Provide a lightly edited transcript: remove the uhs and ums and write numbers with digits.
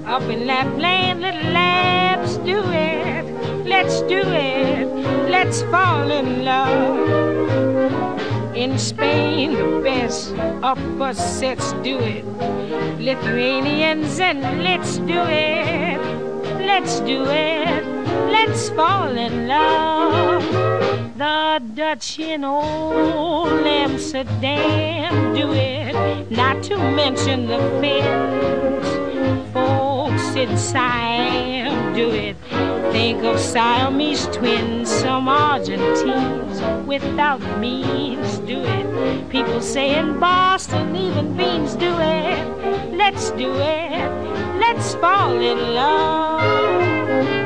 Up in Lapland, let's do it. Let's do it. Let's fall in love. In Spain, the best of us, let's do it. Lithuanians, and let's do it. Let's do it. Let's fall in love. The Dutch in old Amsterdam do it. Not to mention the Finns. Folks in Siam do it. Think of Siamese twins, some Argentines without means do it. People say in Boston even beans do it. Let's do it. Let's fall in love.